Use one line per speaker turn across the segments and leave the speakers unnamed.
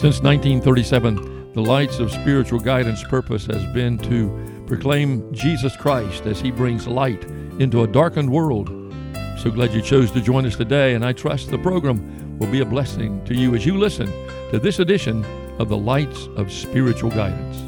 Since 1937, the Lights of Spiritual Guidance purpose has been to proclaim Jesus Christ as He brings light into a darkened world. So glad you chose to join us today, and I trust the program will be a blessing to you as you listen to this edition of the Lights of Spiritual Guidance.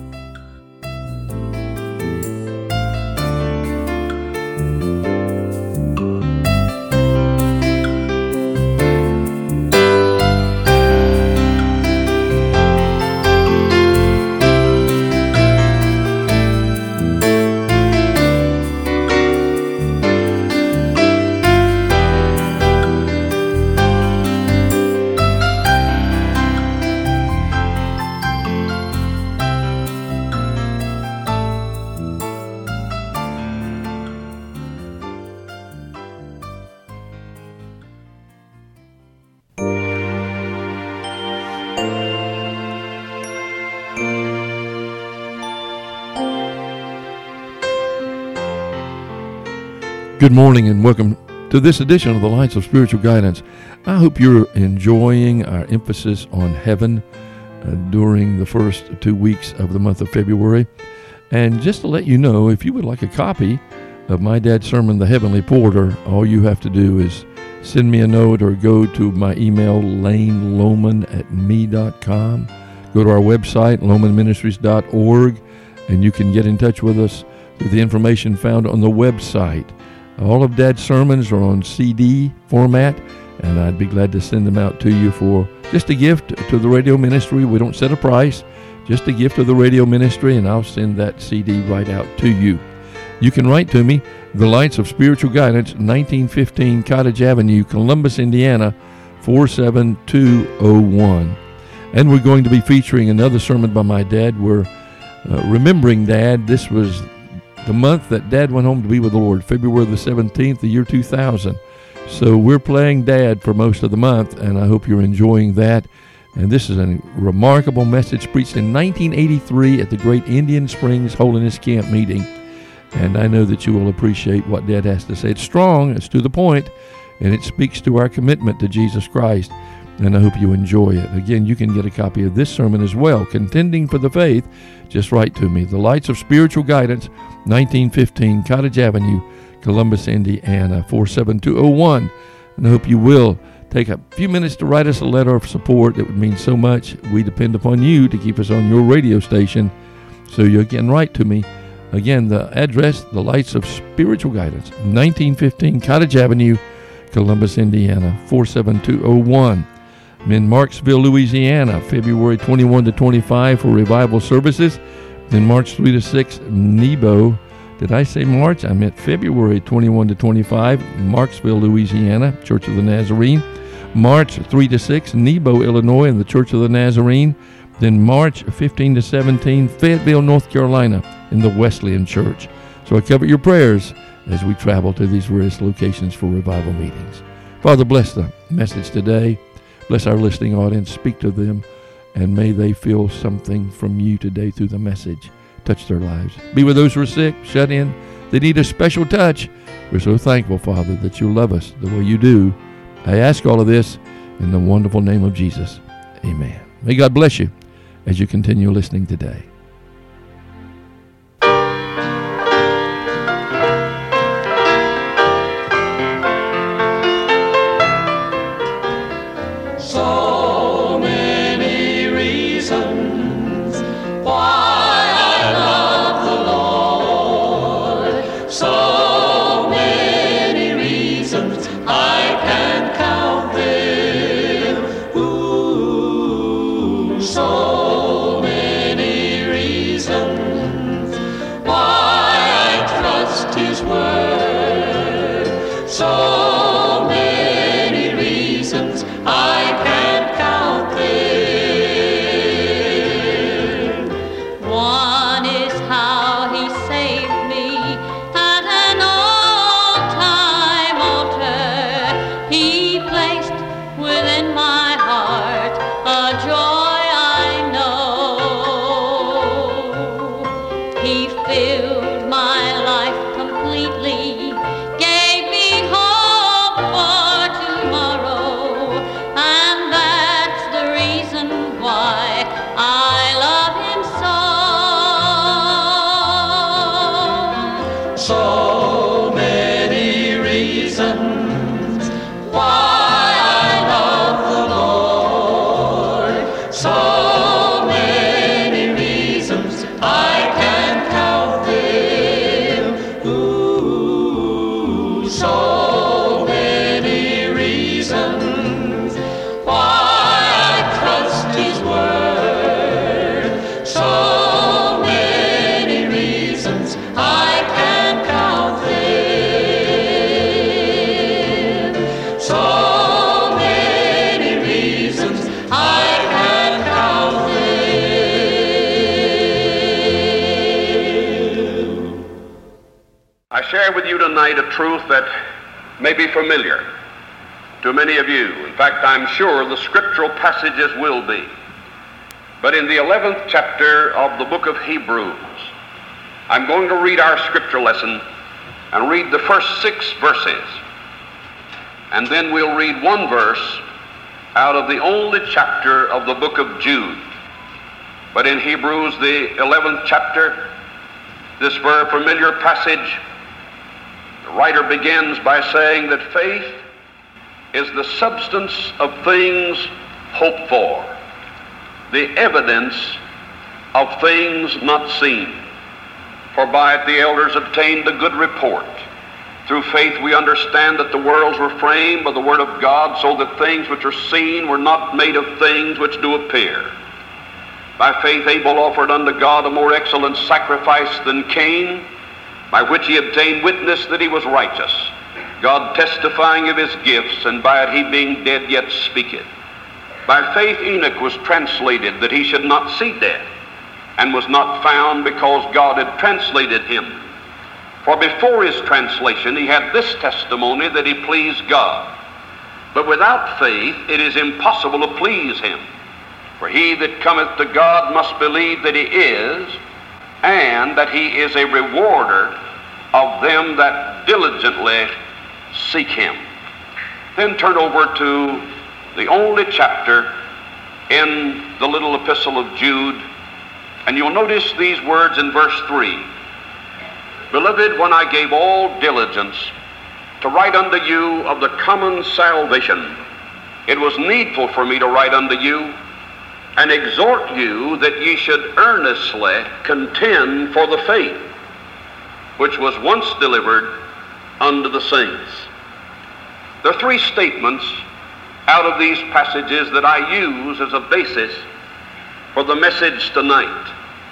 Good morning and welcome to this edition of the Lights of Spiritual Guidance. I hope you're enjoying our emphasis on heaven during the first 2 weeks of the month of February. And just to let you know, if you would like a copy of my dad's sermon, The Heavenly Porter, all you have to do is send me a note or go to my email, laneloman@me.com. Go to our website, lomanministries.org, and you can get in touch with us through the information found on the website. All of Dad's sermons are on CD format, and I'd be glad to send them out to you for just a gift to the radio ministry. We don't set a price, just a gift to the radio ministry, and I'll send that CD right out to you. You can write to me, The Lights of Spiritual Guidance, 1915 Cottage Avenue, Columbus, Indiana, 47201. And we're going to be featuring another sermon by my dad. We're remembering Dad. This was the month that Dad went home to be with the Lord, February the 17th, the year 2000. So we're playing Dad for most of the month, and I hope you're enjoying that. And this is a remarkable message preached in 1983 at the Great Indian Springs Holiness Camp meeting. And I know that you will appreciate what Dad has to say. It's strong, it's to the point, and it speaks to our commitment to Jesus Christ. And I hope you enjoy it. Again, you can get a copy of this sermon as well, Contending for the Faith. Just write to me, The Lights of Spiritual Guidance, 1915 Cottage Avenue, Columbus, Indiana, 47201. And I hope you will take a few minutes to write us a letter of support. It would mean so much. We depend upon you to keep us on your radio station. So you can write to me. Again, the address, The Lights of Spiritual Guidance, 1915 Cottage Avenue, Columbus, Indiana, 47201. I'm in Marksville, Louisiana, February 21 to 25 for revival services. Then March 3 to 6, Nebo. Did I say March? I meant February 21 to 25, Marksville, Louisiana, Church of the Nazarene. March 3 to 6, Nebo, Illinois, in the Church of the Nazarene. Then March 15 to 17, Fayetteville, North Carolina, in the Wesleyan Church. So I cover your prayers as we travel to these various locations for revival meetings. Father, bless the message today. Bless our listening audience. Speak to them, and may they feel something from you today through the message. Touch their lives. Be with those who are sick, shut in. They need a special touch. We're so thankful, Father, that you love us the way you do. I ask all of this in the wonderful name of Jesus. Amen. May God bless you as you continue listening today.
So many So many reasons why I love the Lord. So many reasons I can count them. Ooh, so many reasons why I trust His word. So many reasons I can count them. So many reasons I can count them.
I share with you tonight a truth that may be familiar to many of you. In fact, I'm sure the scriptural passages will be. But in the 11th chapter of the book of Hebrews, I'm going to read our scripture lesson and read the first 6 verses. And then we'll read one verse out of the only chapter of the book of Jude. But in Hebrews, the 11th chapter, this very familiar passage, the writer begins by saying that faith is the substance of things hoped for, the evidence of things not seen. For by it the elders obtained a good report. Through faith we understand that the worlds were framed by the word of God, so that things which are seen were not made of things which do appear. By faith Abel offered unto God a more excellent sacrifice than Cain, by which he obtained witness that he was righteous, God testifying of his gifts, and by it he being dead yet speaketh. By faith Enoch was translated that he should not see death, and was not found because God had translated him. For before his translation he had this testimony, that he pleased God. But without faith it is impossible to please him. For he that cometh to God must believe that he is, and that he is a rewarder of them that diligently seek him. Then turn over to the only chapter in the little epistle of Jude, and you'll notice these words in verse 3. Beloved, when I gave all diligence to write unto you of the common salvation, it was needful for me to write unto you and exhort you that ye should earnestly contend for the faith which was once delivered unto the saints. There are 3 statements out of these passages that I use as a basis for the message tonight.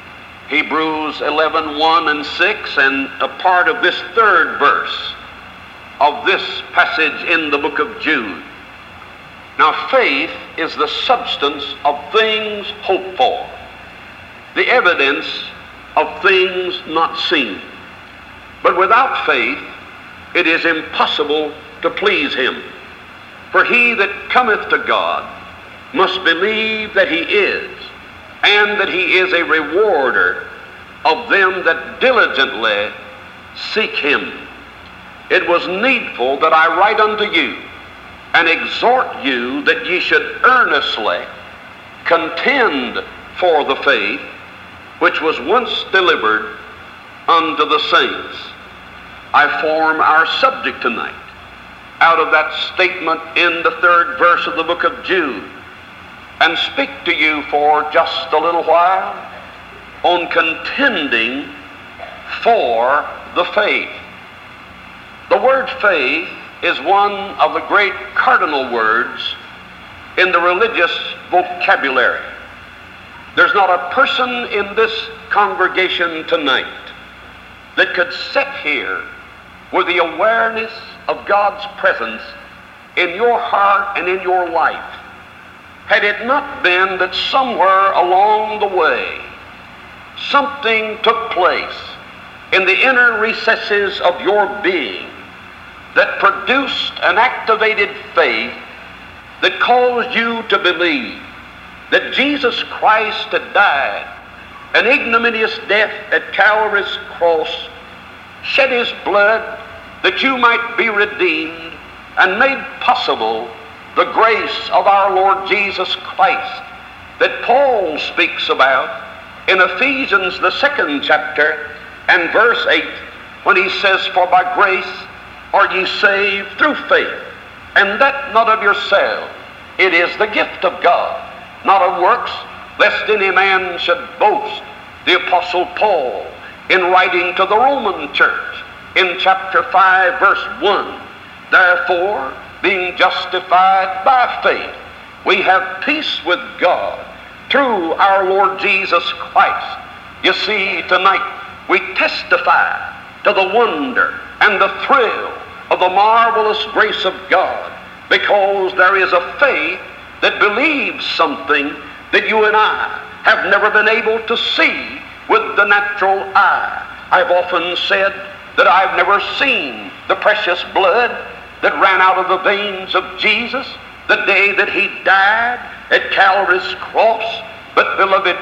Hebrews 11:1 and 6, and a part of this 3rd verse of this passage in the book of Jude. Now, faith is the substance of things hoped for, the evidence of things not seen. But without faith, it is impossible to please him. For he that cometh to God must believe that he is, and that he is a rewarder of them that diligently seek him. It was needful that I write unto you and exhort you that ye should earnestly contend for the faith which was once delivered unto the saints. I form our subject tonight out of that statement in the 3rd verse of the book of Jude, and speak to you for just a little while on contending for the faith. The word faith is one of the great cardinal words in the religious vocabulary. There's not a person in this congregation tonight that could sit here with the awareness of God's presence in your heart and in your life, had it not been that somewhere along the way something took place in the inner recesses of your being that produced an activated faith that caused you to believe that Jesus Christ had died an ignominious death at Calvary's cross, shed his blood that you might be redeemed, and made possible the grace of our Lord Jesus Christ that Paul speaks about in Ephesians the 2nd chapter and verse 8, when he says, "For by grace are ye saved through faith, and that not of yourselves. It is the gift of God, not of works, lest any man should boast." The Apostle Paul, in writing to the Roman church, in chapter 5, verse 1, "Therefore, being justified by faith, we have peace with God through our Lord Jesus Christ." You see, tonight we testify to the wonder and the thrill of the marvelous grace of God, because there is a faith that believes something that you and I have never been able to see with the natural eye. I've often said that I've never seen the precious blood that ran out of the veins of Jesus the day that he died at Calvary's cross. But beloved,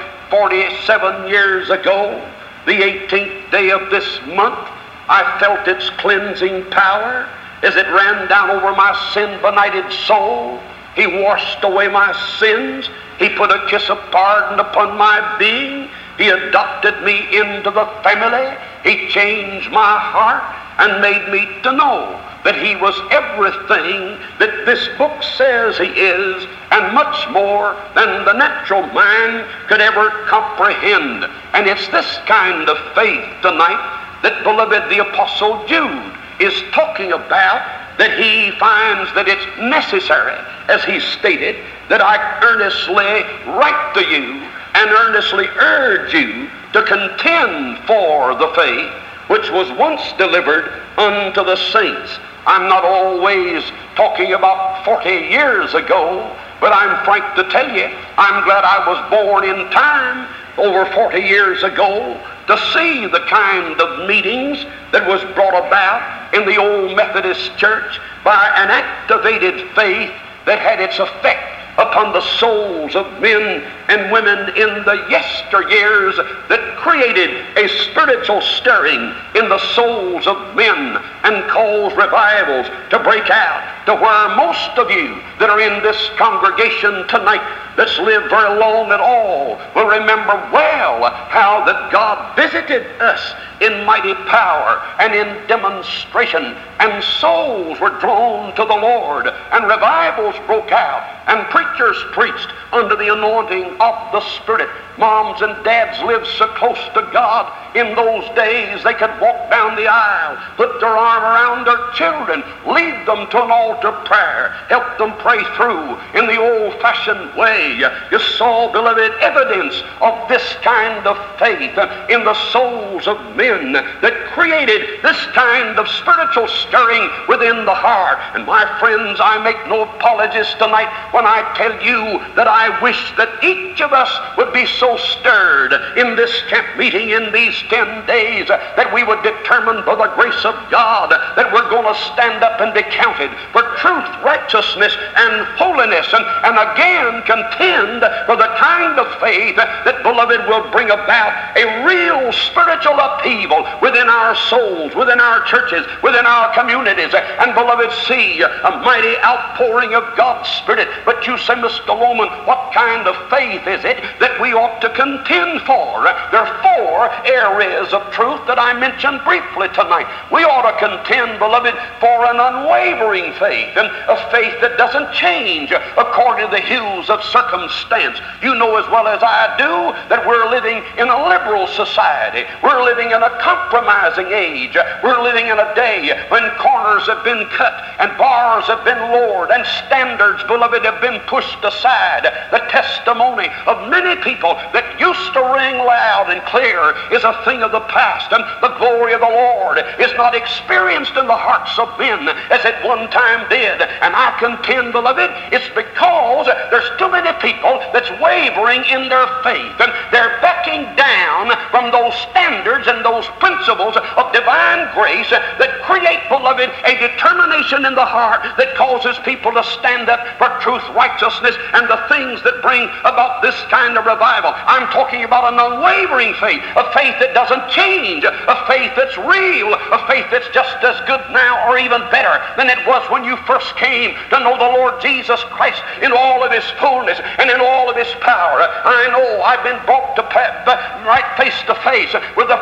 47 years ago, the 18th day of this month, I felt its cleansing power as it ran down over my sin-benighted soul. He washed away my sins. He put a kiss of pardon upon my being. He adopted me into the family. He changed my heart and made me to know that he was everything that this book says he is, and much more than the natural mind could ever comprehend. And it's this kind of faith tonight that, beloved, the Apostle Jude is talking about, that he finds that it's necessary, as he stated, that I earnestly write to you and earnestly urge you to contend for the faith which was once delivered unto the saints. I'm not always talking about 40 years ago, but I'm frank to tell you, I'm glad I was born in time over 40 years ago to see the kind of meetings that was brought about in the old Methodist church by an activated faith that had its effect upon the souls of men and women in the yesteryears, that created a spiritual stirring in the souls of men and caused revivals to break out, to where most of you that are in this congregation tonight that's lived very long at all will remember well how that God visited us in mighty power and in demonstration, and souls were drawn to the Lord, and revivals broke out, and preachers preached under the anointing of the Spirit. Moms and dads lived so close to God in those days they could walk down the aisle, put their arm around their children, lead them to an altar prayer, help them pray through in the old-fashioned way. You saw, beloved, evidence of this kind of faith in the souls of men that created this kind of spiritual stirring within the heart. And my friends, I make no apologies tonight when I tell you that I wish that each of us would be so stirred in this camp meeting in these 10 days that we would determine by the grace of God that we're going to stand up and be counted for truth, righteousness, and holiness, and again contend for the kind of faith that, beloved, will bring about a real spiritual upheaval within our souls, within our churches, within our communities, and, beloved, see a mighty outpouring of God's Spirit. But you say, Mr. Loman, what kind of faith is it that we ought to contend for? There are 4 areas of truth that I mentioned briefly tonight. We ought to contend, beloved, for an unwavering faith, and a faith that doesn't change according to the hues of circumstance. You know as well as I do that we're living in a liberal society. We're living in a compromising age. We're living in a day when corners have been cut and bars have been lowered and standards, beloved, have been pushed aside. The testimony of many people that used to ring loud and clear is a thing of the past, and the glory of the Lord is not experienced in the hearts of men as it one time did. And I contend, beloved, it's because there's too many people that's wavering in their faith, and they're backing down from those standards and those principles of divine grace that create, beloved, a determination in the heart that causes people to stand up for truth, righteousness, and the things that bring about this kind of revival. I'm talking about an unwavering faith, a faith that doesn't change, a faith that's real, a faith that's just as good now or even better than it was when you first came to know the Lord Jesus Christ in all of his fullness and in all of his power. I know I've been brought to right face to face with the pressure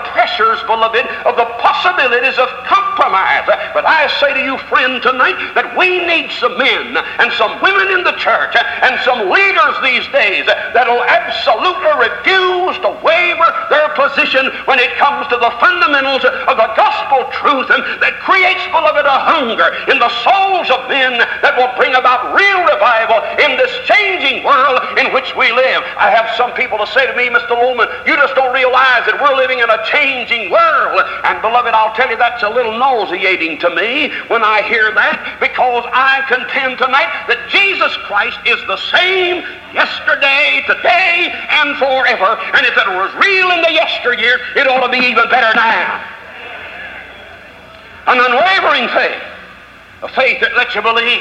wonders, beloved, of the possibilities of compromise. But I say to you, friend, tonight, that we need some men and some women in the church and some leaders these days that will absolutely refuse to waver their position when it comes to the fundamentals of the gospel truth, and that creates, beloved, a hunger in the souls of men that will bring about real revival in this changing world in which we live. I have some people to say to me, Mr. Lowman, you just don't realize that we're living in a changing world. And beloved, I'll tell you, that's a little nauseating to me when I hear that, because I contend tonight that Jesus Christ is the same yesterday, today, and forever. And if it was real in the yesteryear, it ought to be even better now. An unwavering faith, a faith that lets you believe.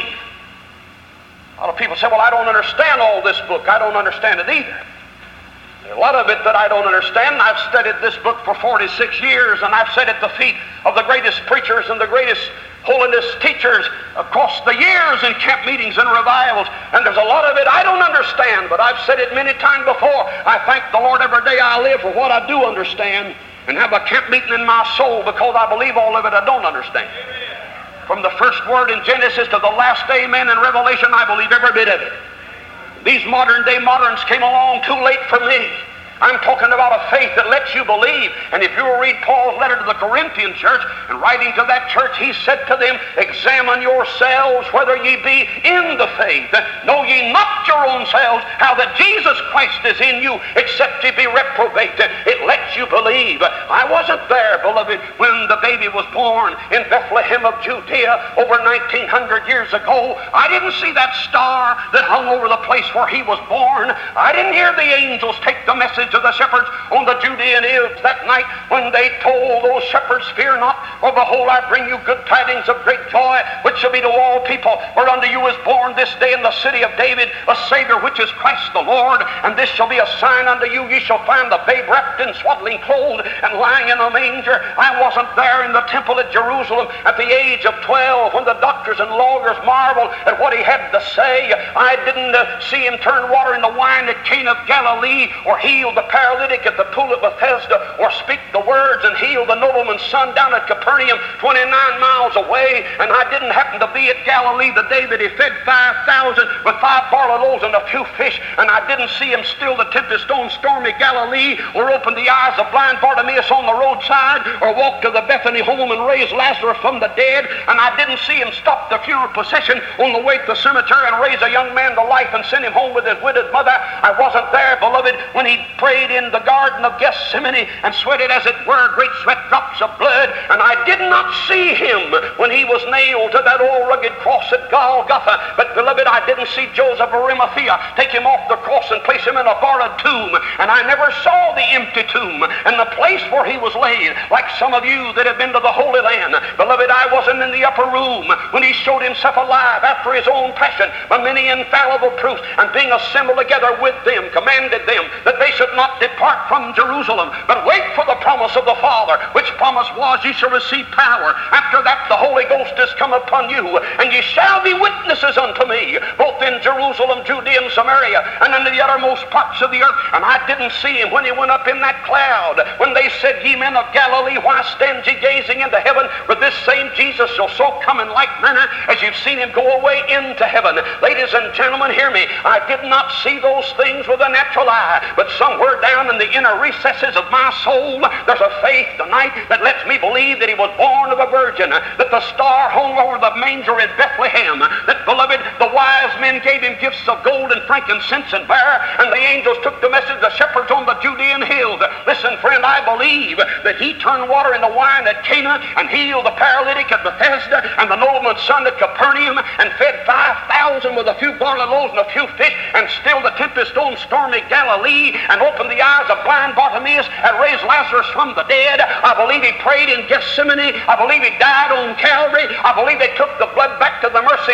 A lot of people say, well, I don't understand all this book. I don't understand it either. There's a lot of it that I don't understand. I've studied this book for 46 years, and I've sat at the feet of the greatest preachers and the greatest holiness teachers across the years in camp meetings and revivals, and there's a lot of it I don't understand, but I've said it many times before. I thank the Lord every day I live for what I do understand, and have a camp meeting in my soul because I believe all of it I don't understand. From the first word in Genesis to the last amen in Revelation, I believe every bit of it. These modern day moderns came along too late for me. I'm talking about a faith that lets you believe. And if you will read Paul's letter to the Corinthian church, and writing to that church, he said to them, examine yourselves whether ye be in the faith. Know ye not your own selves how that Jesus Christ is in you, except ye be reprobate. It lets you believe. I wasn't there, beloved, when the baby was born in Bethlehem of Judea over 1900 years ago. I didn't see that star that hung over the place where he was born. I didn't hear the angels take the message of the shepherds on the Judean hills that night when they told those shepherds, fear not, for behold, I bring you good tidings of great joy, which shall be to all people. For unto you is born this day in the city of David a Savior, which is Christ the Lord. And this shall be a sign unto you, ye shall find the babe wrapped in swaddling clothes and lying in a manger. I wasn't there in the temple at Jerusalem at the age of 12 when the doctors and lawyers marveled at what he had to say. I didn't see him turn water into wine at Cana of Galilee, or heal the paralytic at the pool of Bethesda, or speak the words and heal the nobleman's son down at Capernaum 29 miles away. And I didn't happen to be at Galilee the day that he fed 5,000 with 5 barley loaves and a few fish, and I didn't see him still the tempest on stormy Galilee, or open the eyes of blind Bartimaeus on the roadside, or walk to the Bethany home and raise Lazarus from the dead. And I didn't see him stop the funeral procession on the way to the cemetery and raise a young man to life and send him home with his widowed mother. I wasn't there, beloved, when he prayed in the Garden of Gethsemane and sweated, as it were, great sweat drops of blood. And I did not see him when he was nailed to that old rugged cross at Golgotha. But, beloved, I didn't see Joseph of Arimathea take him off the cross and place him in a borrowed tomb. And I never saw the empty tomb and the place where he was laid, like some of you that have been to the Holy Land. Beloved, I wasn't in the upper room when he showed himself alive after his own passion by many infallible proofs, and being assembled together with them, commanded them that they should not depart from Jerusalem, but wait for the promise of the Father, which promise was, ye shall receive power. After that the Holy Ghost is come upon you, and ye shall be witnesses unto me, both in Jerusalem, Judea, and Samaria, and unto the uttermost parts of the earth. And I didn't see him when he went up in that cloud, when they said, ye men of Galilee, why stand ye gazing into heaven? For this same Jesus shall so come in like manner as you've seen him go away into heaven. Ladies and gentlemen, hear me. I did not see those things with a natural eye, but somewhere down in the inner recesses of my soul, there's a faith tonight that lets me believe that he was born of a virgin, that the star hung over the manger in Bethlehem, that, beloved, the wise men gave him gifts of gold and frankincense and myrrh, and the angels took the message of the shepherds on the Judean hills. Listen, friend, I believe that he turned water into wine at Cana, and healed the paralytic at Bethesda, and the nobleman's son at Capernaum, and fed 5,000 with a few barley loaves and a few fish, and stilled the tempest on stormy Galilee, and opened the eyes of blind Bartimaeus, and raised Lazarus from the dead. I believe he prayed in Gethsemane. I believe he died on Calvary. I believe they took the blood back to the mercy seat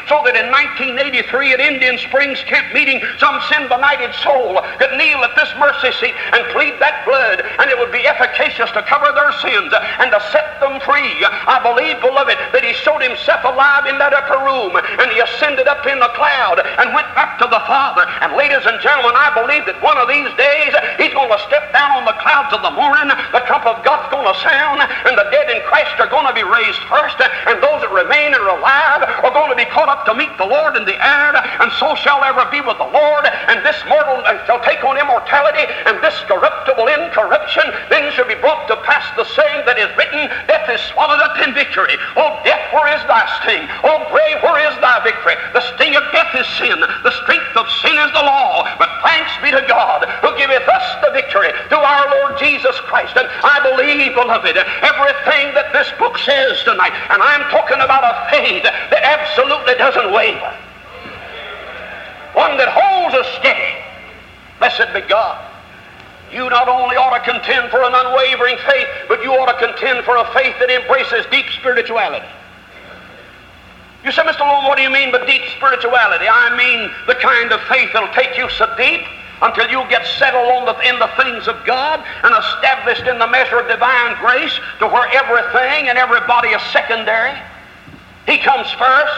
so that in 1983 at Indian Springs Camp Meeting, some sin-benighted soul could kneel at this mercy seat and plead that blood, and it would be efficacious to cover their sins and to set them free. I believe, beloved, that he showed himself alive in that upper room, and he ascended up in the cloud and went back to the Father. And ladies and gentlemen, I believe that one of these days he's going to step down on the clouds of the morning, the trump of God's going to sound, and the dead in Christ are going to be raised first, and those that remain and are alive are going to be caught up to meet the Lord in the air, and so shall ever be with the Lord, and this mortal shall take on immortality, and this corruptible incorruption. Then shall be brought to pass the saying that is written, death is swallowed up in victory. O death, where is thy sting? O grave, where is thy victory? The sting of death is sin. The strength of sin is the law. But thanks be to God who giveth us the victory through our Lord Jesus Christ. And I believe, beloved, everything that this book says tonight, and I'm talking about a faith that absolutely doesn't waver. One that holds us steady. Blessed be God. You not only ought to contend for an unwavering faith, but you ought to contend for a faith that embraces deep spirituality. You say, Mr. Lowell, what do you mean by deep spirituality? I mean the kind of faith that'll take you so deep until you get settled in the things of God and established in the measure of divine grace to where everything and everybody is secondary. He comes first.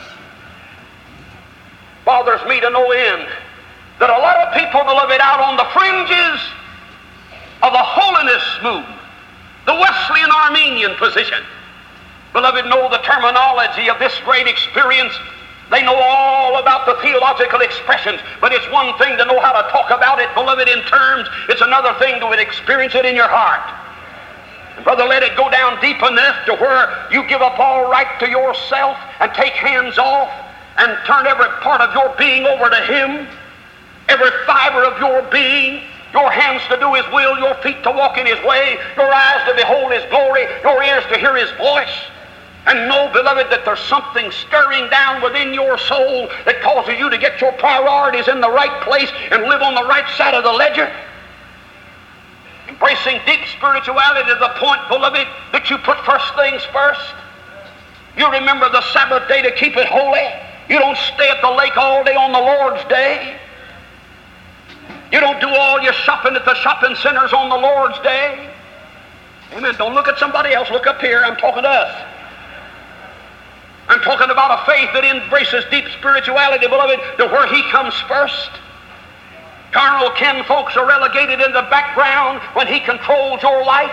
Bothers me to no end that a lot of people, beloved, out on the fringes of the holiness movement, the Wesleyan Arminian position, beloved, know the terminology of this great experience. They know all about the theological expressions, but it's one thing to know how to talk about it, beloved, in terms. It's another thing to experience it in your heart. And brother, let it go down deep enough to where you give up all right to yourself and take hands off and turn every part of your being over to Him. Every fiber of your being, your hands to do His will, your feet to walk in His way, your eyes to behold His glory, your ears to hear His voice. And know, beloved, that there's something stirring down within your soul that causes you to get your priorities in the right place and live on the right side of the ledger. Embracing deep spirituality to the point, beloved, that you put first things first. You remember the Sabbath day to keep it holy. You don't stay at the lake all day on the Lord's day. You don't do all your shopping at the shopping centers on the Lord's day. Amen. Don't look at somebody else. Look up here. I'm talking to us. I'm talking about a faith that embraces deep spirituality, beloved, to where He comes first. Carnal kin folks are relegated in the background when He controls your life.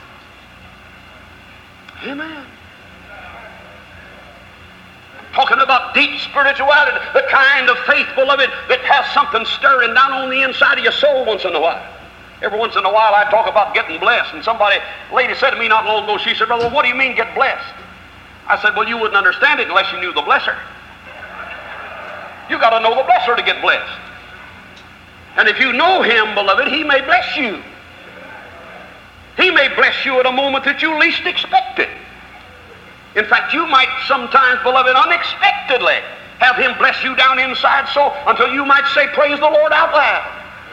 Amen. Talking about deep spirituality, the kind of faith, beloved, that has something stirring down on the inside of your soul once in a while. Every once in a while I talk about getting blessed, and a lady said to me not long ago, she said, "Brother, what do you mean get blessed?" I said, "Well, you wouldn't understand it unless you knew the blesser. You got to know the blesser to get blessed. And if you know Him, beloved, He may bless you. He may bless you at a moment that you least expect it. In fact, you might sometimes, beloved, unexpectedly have Him bless you down inside so until you might say, praise the Lord out loud.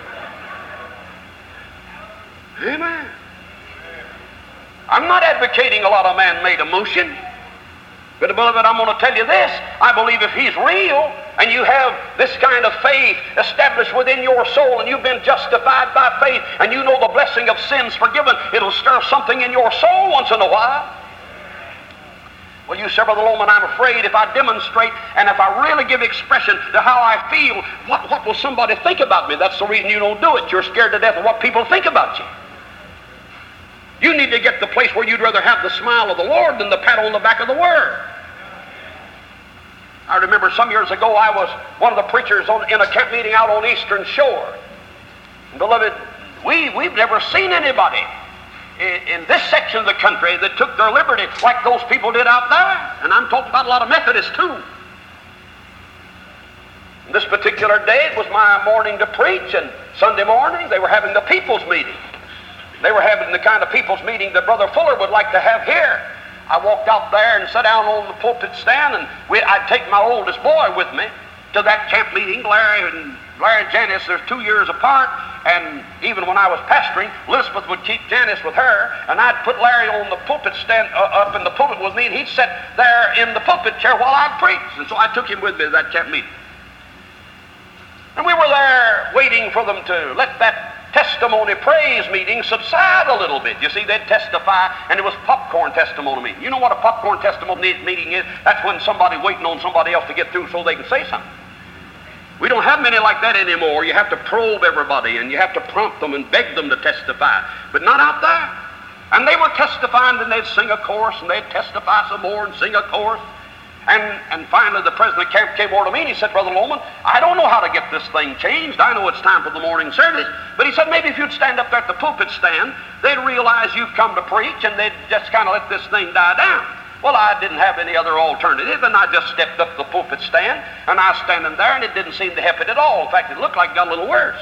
Amen. I'm not advocating a lot of man-made emotion. But, beloved, I'm going to tell you this. I believe if He's real and you have this kind of faith established within your soul and you've been justified by faith and you know the blessing of sins forgiven, it'll stir something in your soul once in a while. Well, you say, Brother Lowman, I'm afraid if I demonstrate and if I really give expression to how I feel, what will somebody think about me? That's the reason you don't do it. You're scared to death of what people think about you. You need to get to the place where you'd rather have the smile of the Lord than the pat on the back of the Word. I remember some years ago I was one of the preachers in a camp meeting out on Eastern Shore. And beloved, we've never seen anybody in this section of the country that took their liberty like those people did out there. And I'm talking about a lot of Methodists too. And this particular day, it was my morning to preach, and Sunday morning they were having the people's meeting. They were having the kind of people's meeting that Brother Fuller would like to have here. I walked out there and sat down on the pulpit stand, and I'd take my oldest boy with me, to that camp meeting. Larry and Janice, they're 2 years apart, and even when I was pastoring, Elizabeth would keep Janice with her, and I'd put Larry on the pulpit stand up in the pulpit with me, and he'd sit there in the pulpit chair while I'd preach. And so I took him with me to that camp meeting. And we were there waiting for them to let that testimony praise meeting subside a little bit. You see, they'd testify, and it was popcorn testimony meeting. You know what a popcorn testimony meeting is? That's when somebody waiting on somebody else to get through so they can say something. We don't have many like that anymore. You have to probe everybody, and you have to prompt them and beg them to testify. But not out there. And they were testifying, and they'd sing a chorus, and they'd testify some more and sing a chorus. And finally the president of the camp came over to me and he said, Brother Loman, I don't know how to get this thing changed. I know it's time for the morning service. But he said, maybe if you'd stand up there at the pulpit stand, they'd realize you've come to preach, and they'd just kind of let this thing die down. Well, I didn't have any other alternative, and I just stepped up the pulpit stand, and I was standing there, and it didn't seem to help it at all. In fact, it looked like it got a little worse.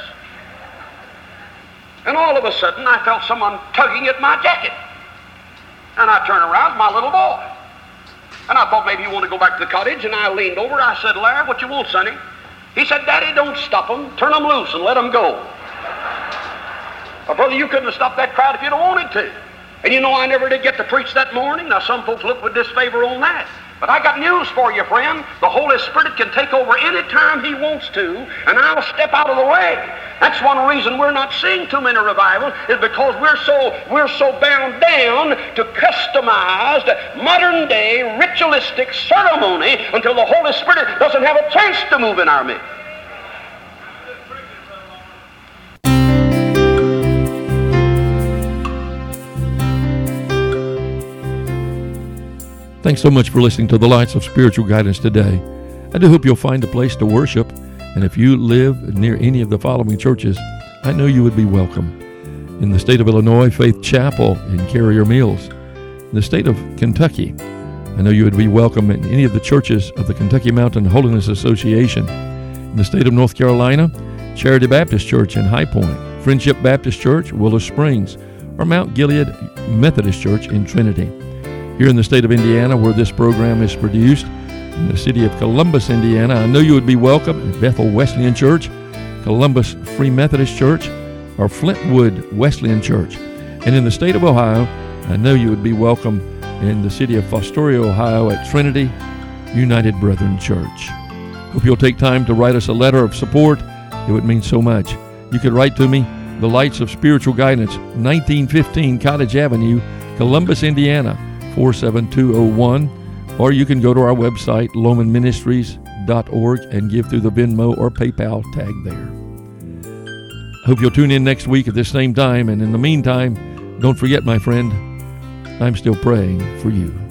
And all of a sudden, I felt someone tugging at my jacket. And I turned around, my little boy. And I thought maybe you want to go back to the cottage, and I leaned over. I said, Larry, what you want, sonny? He said, Daddy, don't stop them. Turn them loose and let them go. Well, brother, you couldn't have stopped that crowd if you'd have wanted to. And you know, I never did get to preach that morning. Now, some folks look with disfavor on that. But I got news for you, friend. The Holy Spirit can take over any time He wants to, and I'll step out of the way. That's one reason we're not seeing too many revivals, is because we're so bound down to customized, modern-day, ritualistic ceremony until the Holy Spirit doesn't have a chance to move in our midst.
Thanks so much for listening to the Lights of Spiritual Guidance today. I do hope you'll find a place to worship, and if you live near any of the following churches, I know you would be welcome. In the state of Illinois, Faith Chapel in Carrier Mills. In the state of Kentucky, I know you would be welcome in any of the churches of the Kentucky Mountain Holiness Association. In the state of North Carolina, Charity Baptist Church in High Point, Friendship Baptist Church, Willow Springs, or Mount Gilead Methodist Church in Trinity. Here in the state of Indiana, where this program is produced, in the city of Columbus, Indiana, I know you would be welcome at Bethel Wesleyan Church, Columbus Free Methodist Church, or Flintwood Wesleyan Church. And in the state of Ohio, I know you would be welcome in the city of Fostoria, Ohio, at Trinity United Brethren Church. Hope you'll take time to write us a letter of support. It would mean so much. You could write to me, The Lights of Spiritual Guidance, 1915 Cottage Avenue, Columbus, Indiana, 47201, or you can go to our website, lomanministries.org, and give through the Venmo or PayPal tag there. I hope you'll tune in next week at this same time, and in the meantime, don't forget, my friend, I'm still praying for you.